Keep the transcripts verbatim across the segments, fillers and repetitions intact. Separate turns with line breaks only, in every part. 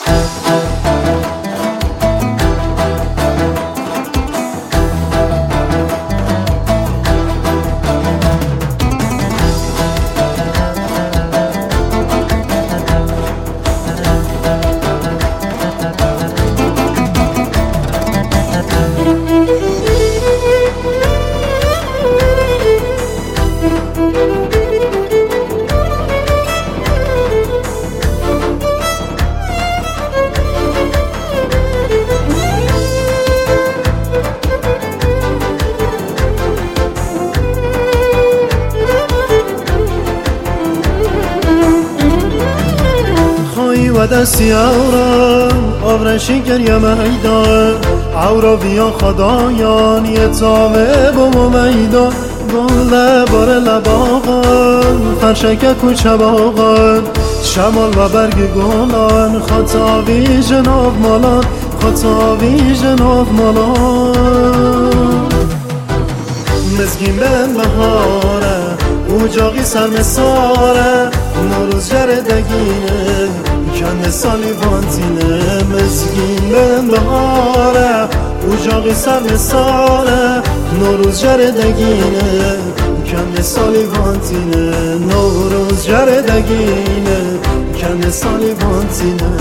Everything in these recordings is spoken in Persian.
و دستی اورم آورشی گریه میدان اورا بیا خدایان یه تامه بوم میدان گل بار لباغان فرشک کوچه باغان شمال و برگ گلان خطاوی جناب مالان خطاوی جناب مالان مزگین بن بهاره اوجاقی سرمساره نوروز جردگینه کنده سالی وانتینه مزگین بن بهاره اوجاقی سرمساره نوروز جردگینه کنده سالی وانتینه نوروز جردگینه کنده سالی وانتینه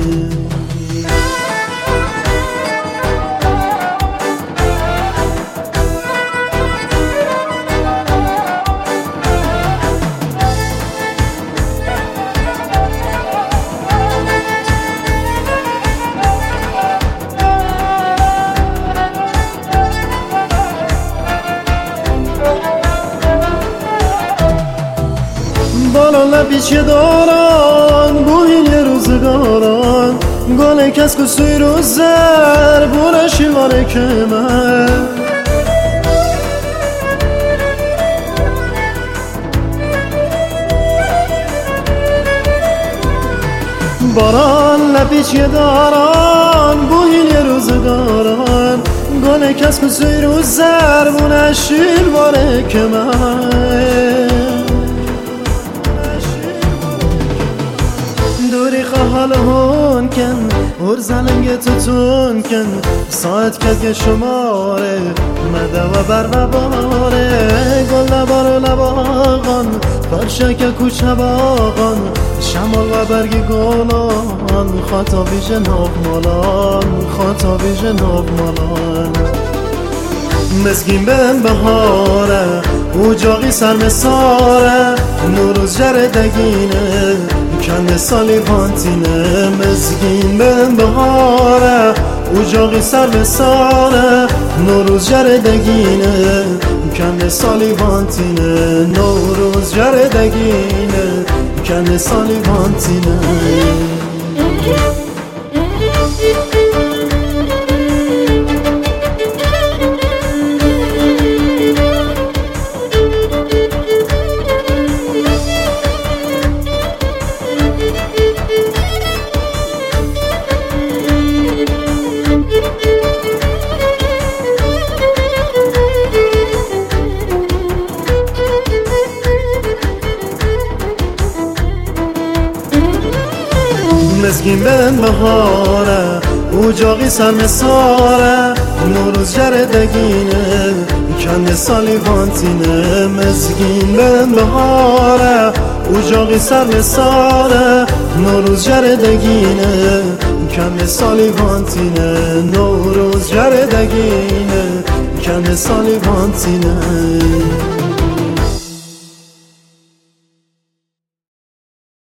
بالا لپیچه دارن بوین یه روزگاران گل کس کسوی رو زر بونه شیواره که من باران لپیچه دارن بوین یه روزگاران گل کس کسوی رو زر بونه شیواره که من دوری خواهال هون کن ور زلنگ توتون کن ساعت کدگ شماره مده و بر و باره گل لبار و لباغان فرشک کوچه باغان شمال و برگ گلان خطابی جناب مالان خطابی جناب مالان مزگین بن بهاره اوجاقی سرمساره نوروز جردگینه کنده سالی وانتینه مزگین بن بهاره اوجاقی سرمساره نوروز جردگینه کنده سالی وانتینه نوروز جردگینه کنده سالی وانتینه مزگین بن بهاره اوجاقی سرمساره نوروز جردگینه کنده سالی وانتینه مزگین بن بهاره اوجاقی سرمساره نوروز جردگینه کنده سالی وانتینه نوروز جردگینه کنده سالی وانتینه